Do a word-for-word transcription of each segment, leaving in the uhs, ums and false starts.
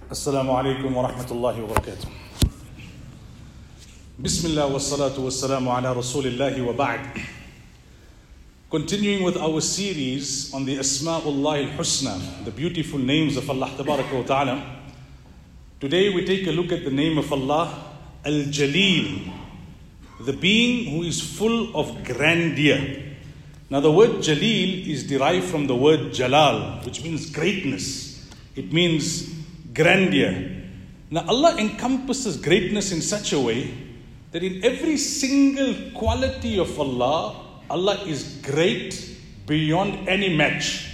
Assalamu alaikum wa rahmatullahi wa barakatuh. Bismillah wa salatu wa salamu ala rasulillahi wa ba'd. Continuing with our series on the Asma'ullah al-Husna, the beautiful names of Allah Tabaraka wa Ta'ala. Today we take a look at the name of Allah, Al-Jaleel, the being who is full of grandeur. Now the word Jaleel is derived from the word Jalal, which means greatness. It means grandeur. Now Allah encompasses greatness in such a way that in every single quality of Allah, Allah is great beyond any match.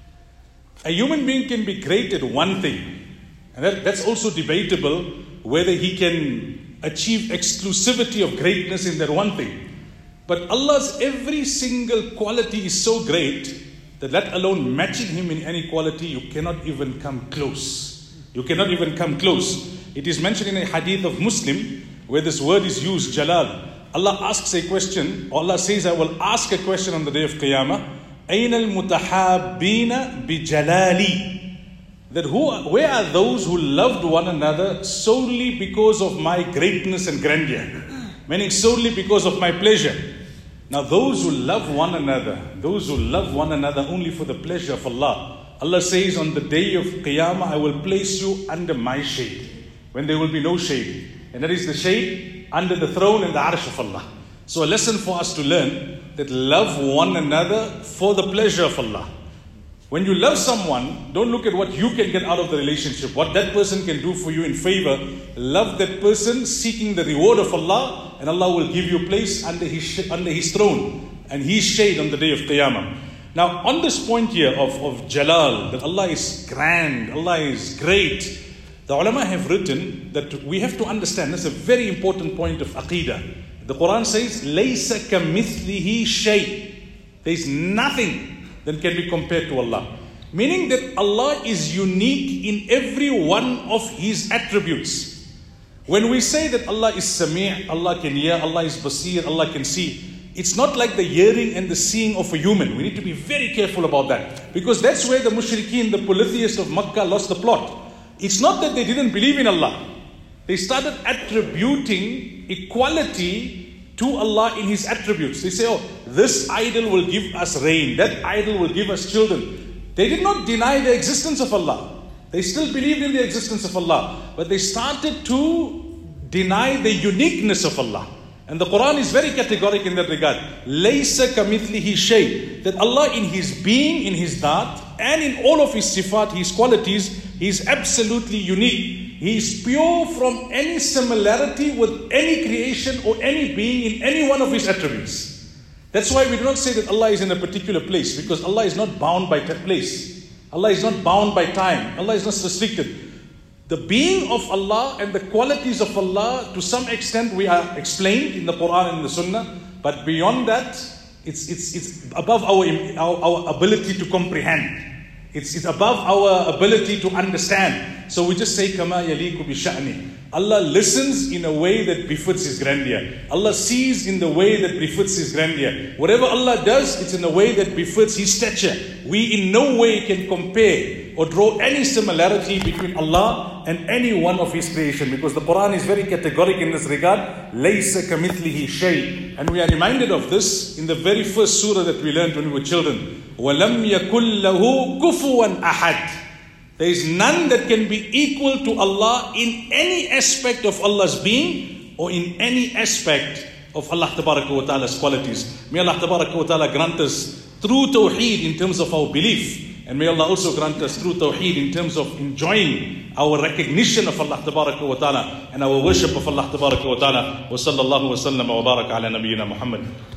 A human being can be great at one thing, and that, that's also debatable whether he can achieve exclusivity of greatness in that one thing. But Allah's every single quality is so great that let alone matching Him in any quality, you cannot even come close. You cannot even come close. It is mentioned in a hadith of Muslim where this word is used, Jalal. Allah asks a question, Allah says, I will ask a question on the day of Qiyamah. أَيْنَ الْمُتَحَابِّينَ بِجَلَالِي. That who, where are those who loved one another solely because of my greatness and grandeur? Meaning solely because of my pleasure. Now those who love one another, those who love one another only for the pleasure of Allah, Allah says on the day of Qiyamah, I will place you under my shade, when there will be no shade. And that is the shade under the throne and the arsh of Allah. So a lesson for us to learn that love one another for the pleasure of Allah. When you love someone, don't look at what you can get out of the relationship, what that person can do for you in favor. Love that person seeking the reward of Allah, and Allah will give you a place under His, under His throne and His shade on the day of Qiyamah. Now, on this point here of, of Jalal, that Allah is grand, Allah is great, the ulama have written that we have to understand, that's a very important point of Aqeedah. The Quran says, لَيْسَ كَمِثْلِهِ شَيْءٍ. There is nothing that can be compared to Allah. Meaning that Allah is unique in every one of His attributes. When we say that Allah is Sami', Allah can hear, Allah is Basir, Allah can see, it's not like the hearing and the seeing of a human. We need to be very careful about that. Because that's where the mushrikeen, the polytheists of Makkah lost the plot. It's not that they didn't believe in Allah. They started attributing equality to Allah in His attributes. They say, oh, this idol will give us rain. That idol will give us children. They did not deny the existence of Allah. They still believed in the existence of Allah. But they started to deny the uniqueness of Allah. And the Quran is very categoric in that regard. لَيْسَ كَمِثْلِهِ شَيْءٍ. That Allah in His being, in His dhat, and in all of His sifat, His qualities, He is absolutely unique. He is pure from any similarity with any creation or any being in any one of His attributes. That's why we do not say that Allah is in a particular place, because Allah is not bound by that place. Allah is not bound by time. Allah is not restricted. The being of Allah and the qualities of Allah, to some extent, we are explained in the Quran and the Sunnah. But beyond that, it's it's it's above our our, our ability to comprehend. It's it's above our ability to understand. So we just say, Kama yaliku bi sha'ni. Allah listens in a way that befits His grandeur. Allah sees in the way that befits His grandeur. Whatever Allah does, it's in a way that befits His stature. We in no way can compare or draw any similarity between Allah and any one of His creation, because the Quran is very categoric in this regard. لَيْسَ كَمِثْلِهِ شَيْءٍ. And we are reminded of this in the very first surah that we learned when we were children. وَلَمْ يَكُنْ لَهُ كُفُوًا أَحَدٍ. There is none that can be equal to Allah in any aspect of Allah's being or in any aspect of Allah Tabaraka wa Ta'ala's qualities. May Allah Tabaraka wa Ta'ala grant us true Tawheed in terms of our belief. And may Allah also grant us true Tawheed in terms of enjoying our recognition of Allah Tabaraka wa Ta'ala and our worship of Allah Tabaraka wa Ta'ala. Wa sallallahu wa sallam wa baraka ala nabiyyina Muhammad.